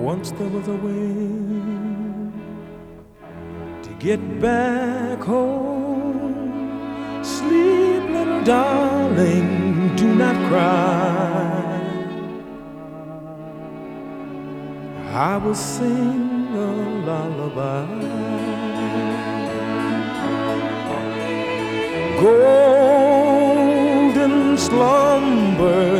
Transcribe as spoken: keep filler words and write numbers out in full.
Once there was a way to get back home. Sleep, little darling, do not cry. I will sing a lullaby. Golden slumber